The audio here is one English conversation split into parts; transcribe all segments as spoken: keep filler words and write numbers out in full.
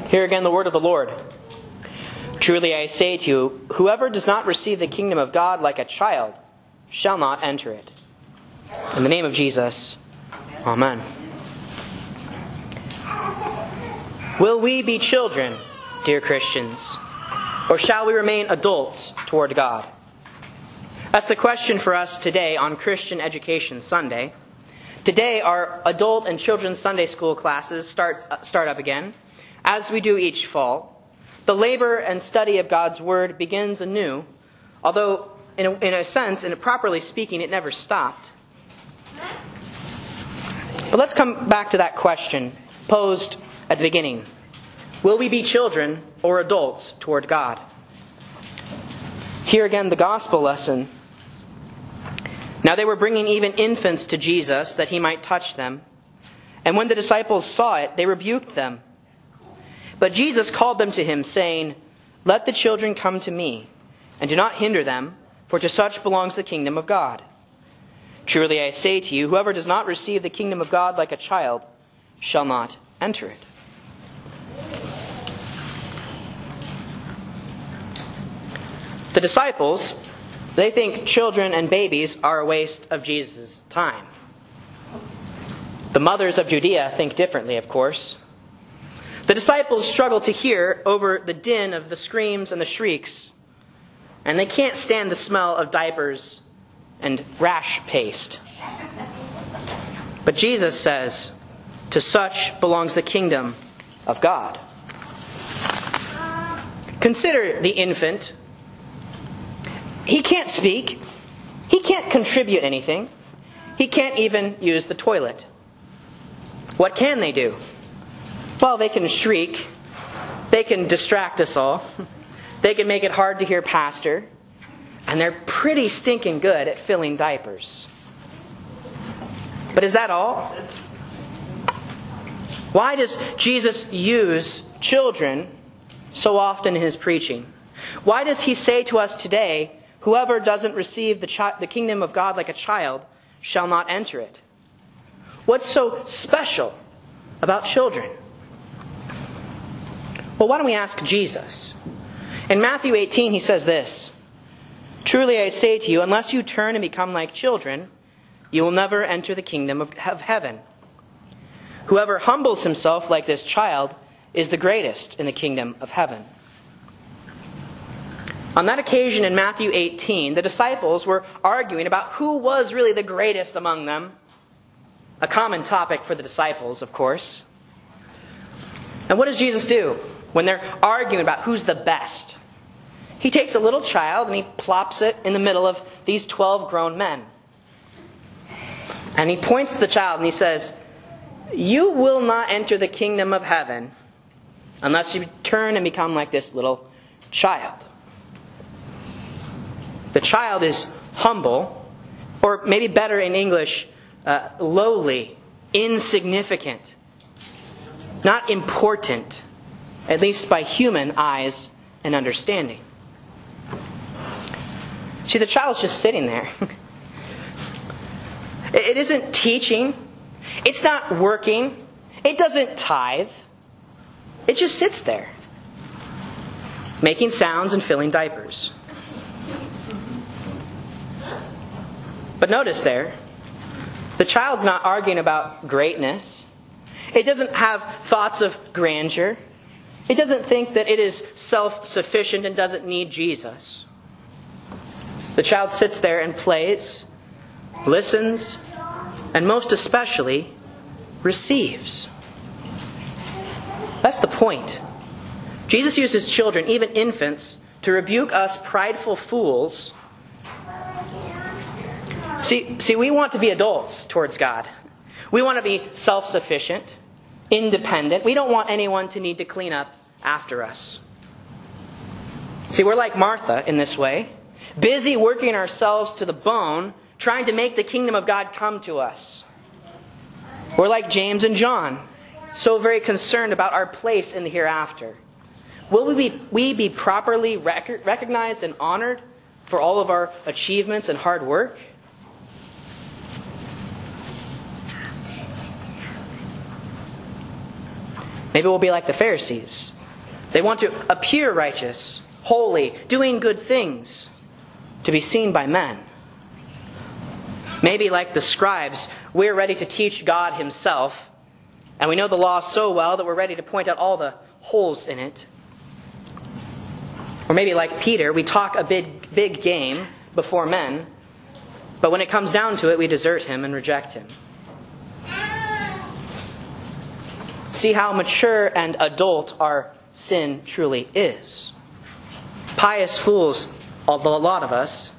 Hear again the word of the Lord. Truly I say to you, whoever does not receive the kingdom of God like a child shall not enter it. In the name of Jesus, amen. Will we be children, dear Christians, or shall we remain adults toward God? That's the question for us today on Christian Education Sunday. Today our adult and children's Sunday school classes start, start up again, as we do each fall. The labor and study of God's Word begins anew, although in a, in a sense, and properly speaking, it never stopped. But let's come back to that question posed at the beginning. Will we be children or adults toward God? Here again the gospel lesson. Now they were bringing even infants to Jesus that he might touch them. And when the disciples saw it, they rebuked them. But Jesus called them to him, saying, Let the children come to me, and do not hinder them, for to such belongs the kingdom of God. Truly I say to you, whoever does not receive the kingdom of God like a child shall not enter it. The disciples, they think children and babies are a waste of Jesus' time. The mothers of Judea think differently, of course. The disciples struggle to hear over the din of the screams and the shrieks, and they can't stand the smell of diapers and rash paste. But Jesus says, to such belongs the kingdom of God. Consider the infant. He can't speak. He can't contribute anything. He can't even use the toilet. What can they do? Well, they can shriek. They can distract us all. They can make it hard to hear pastor. And they're pretty stinking good at filling diapers. But is that all? Why does Jesus use children so often in his preaching? Why does he say to us today, whoever doesn't receive the, chi- the kingdom of God like a child shall not enter it? What's so special about children? Well, why don't we ask Jesus? In Matthew eighteen, he says this, Truly I say to you, unless you turn and become like children, you will never enter the kingdom of heaven. Whoever humbles himself like this child is the greatest in the kingdom of heaven. On that occasion in Matthew eighteen, the disciples were arguing about who was really the greatest among them. A common topic for the disciples, of course. And what does Jesus do when they're arguing about who's the best? He takes a little child and he plops it in the middle of these twelve grown men. And he points to the child and he says, You will not enter the kingdom of heaven unless you turn and become like this little child. The child is humble, or maybe better in English, uh, lowly, insignificant, not important, at least by human eyes and understanding. See, the child's just sitting there. It isn't teaching. It's not working. It doesn't tithe. It just sits there, making sounds and filling diapers. But notice there, the child's not arguing about greatness. It doesn't have thoughts of grandeur. It doesn't think that it is self-sufficient and doesn't need Jesus. The child sits there and plays, listens, and most especially, receives. That's the point. Jesus uses children, even infants, to rebuke us prideful fools. See, see, we want to be adults towards God. We want to be self-sufficient, independent. We don't want anyone to need to clean up after us. See, we're like Martha in this way, busy working ourselves to the bone, trying to make the kingdom of God come to us. We're like James and John, so very concerned about our place in the hereafter. Will we be, we be properly rec- recognized and honored for all of our achievements and hard work? Maybe we'll be like the Pharisees, They want to appear righteous, holy, doing good things, to be seen by men. Maybe like the scribes, we're ready to teach God himself, and we know the law so well that we're ready to point out all the holes in it. Or maybe like Peter, we talk a big, big game before men, but when it comes down to it, we desert him and reject him. See how mature and adult our sin truly is. Pious fools, a lot of us,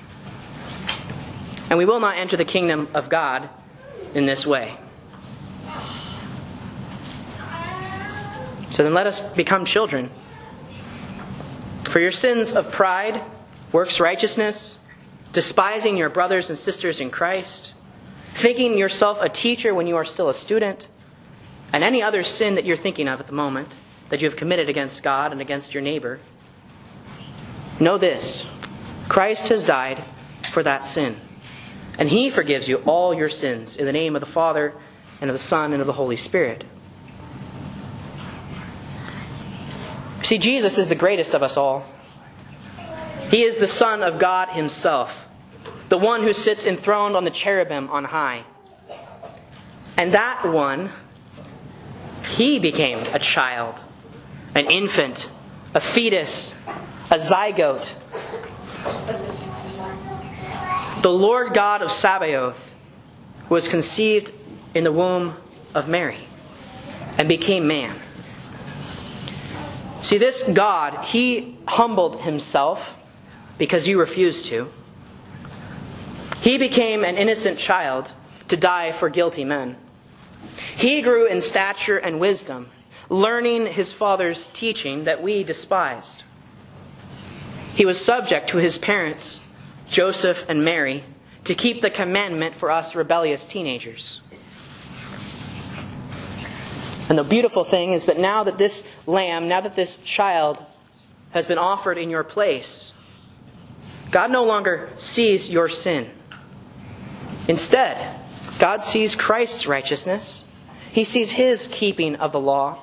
and we will not enter the kingdom of God in this way. So then let us become children. For your sins of pride, works righteousness, despising your brothers and sisters in Christ, thinking yourself a teacher when you are still a student, and any other sin that you're thinking of at the moment that you have committed against God and against your neighbor, know this: Christ has died for that sin, and he forgives you all your sins in the name of the Father and of the Son and of the Holy Spirit. See, Jesus is the greatest of us all. He is the Son of God himself, the one who sits enthroned on the cherubim on high. And that one, he became a child, an infant, a fetus, a zygote. The Lord God of Sabaoth was conceived in the womb of Mary and became man. See, this God, he humbled himself because you refused to. He became an innocent child to die for guilty men. He grew in stature and wisdom, learning his Father's teaching that we despised. He was subject to his parents, Joseph and Mary, to keep the commandment for us rebellious teenagers. And the beautiful thing is that now that this lamb, now that this child has been offered in your place, God no longer sees your sin. Instead, God sees Christ's righteousness. He sees his keeping of the law.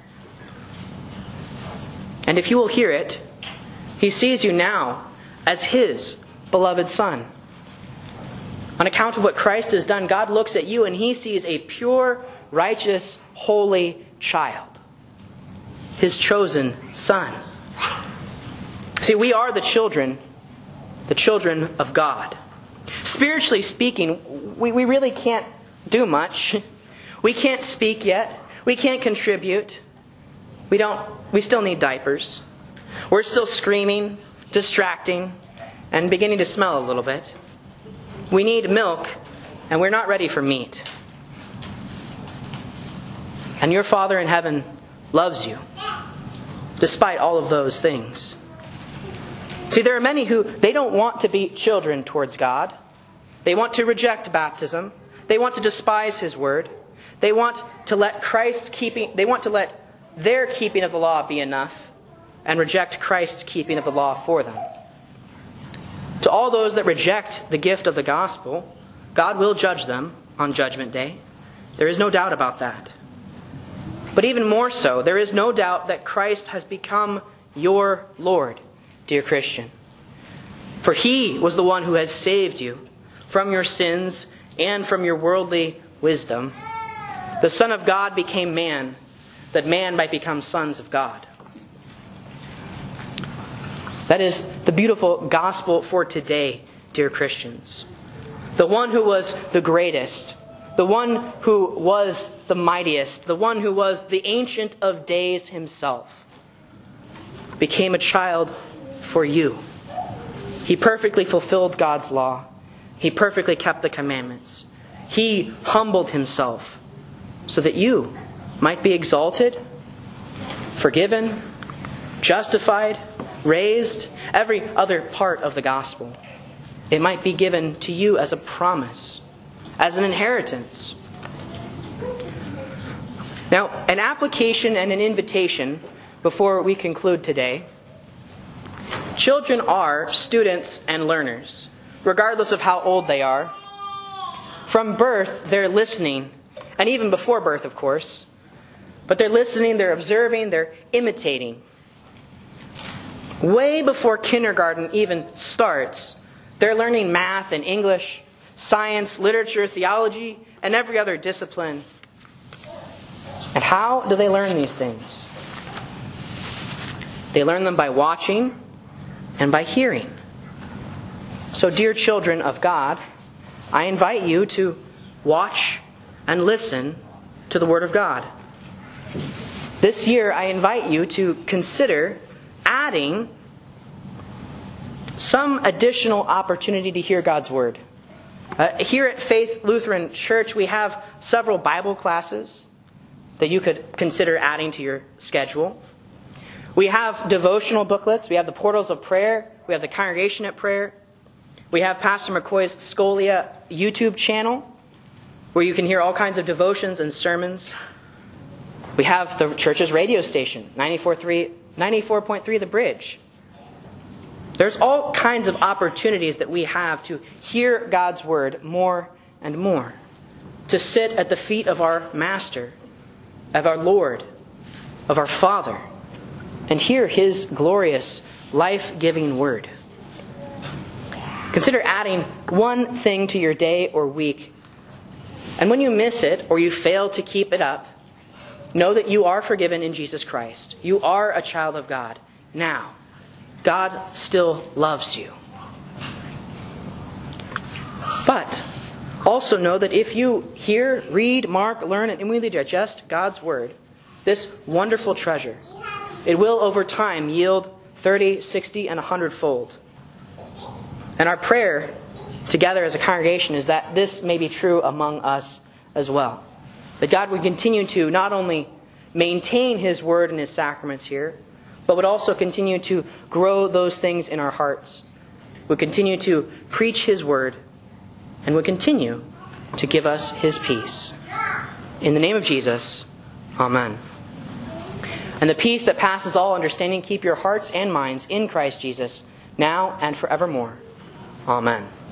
And if you will hear it, he sees you now as his beloved Son. On account of what Christ has done, God looks at you and he sees a pure, righteous, holy child, his chosen Son. See, we are the children, the children of God. Spiritually speaking, we, we really can't do much. We can't speak yet. We can't contribute. We don't. We still need diapers. We're still screaming, distracting, and beginning to smell a little bit. We need milk, and we're not ready for meat. And your Father in heaven loves you, despite all of those things. See, there are many who, they don't want to be children towards God. They want to reject baptism. They want to despise his word. They want to let Christ's keeping, they want to let their keeping of the law be enough and reject Christ's keeping of the law for them. To all those that reject the gift of the gospel, God will judge them on Judgment Day. There is no doubt about that. But even more so, there is no doubt that Christ has become your Lord, dear Christian. For he was the one who has saved you from your sins and from your worldly wisdom. The Son of God became man, that man might become sons of God. That is the beautiful gospel for today, dear Christians. The one who was the greatest, the one who was the mightiest, the one who was the Ancient of Days himself, became a child for you. He perfectly fulfilled God's law. He perfectly kept the commandments. He humbled himself so that you might be exalted, forgiven, justified, raised, every other part of the gospel. It might be given to you as a promise, as an inheritance. Now, an application and an invitation before we conclude today. Children are students and learners, regardless of how old they are. From birth, they're listening, and even before birth, of course. But they're listening, they're observing, they're imitating. way before kindergarten even starts, they're learning math and English, science, literature, theology, and every other discipline. And how do they learn these things? They learn them by watching and by hearing. So, dear children of God, I invite you to watch and listen to the Word of God. This year, I invite you to consider adding some additional opportunity to hear God's Word. Uh, here at Faith Lutheran Church, we have several Bible classes that you could consider adding to your schedule. We have devotional booklets. We have the Portals of Prayer. We have the Congregation at Prayer. We have Pastor McCoy's Scolia YouTube channel, where you can hear all kinds of devotions and sermons. We have the church's radio station, ninety-four point three The Bridge. There's all kinds of opportunities that we have to hear God's Word more and more, to sit at the feet of our Master, of our Lord, of our Father, and hear His glorious, life-giving Word. Consider adding one thing to your day or week. And when you miss it or you fail to keep it up, know that you are forgiven in Jesus Christ. You are a child of God. Now, God still loves you. But also know that if you hear, read, mark, learn, and immediately digest God's Word, this wonderful treasure, it will over time yield thirty, sixty, and a hundred-fold. And our prayer together as a congregation is that this may be true among us as well. That God would continue to not only maintain His Word and His sacraments here, but would also continue to grow those things in our hearts, would continue to preach His Word, and would continue to give us His peace. In the name of Jesus, Amen. And the peace that passes all understanding, keep your hearts and minds in Christ Jesus, now and forevermore. Amen.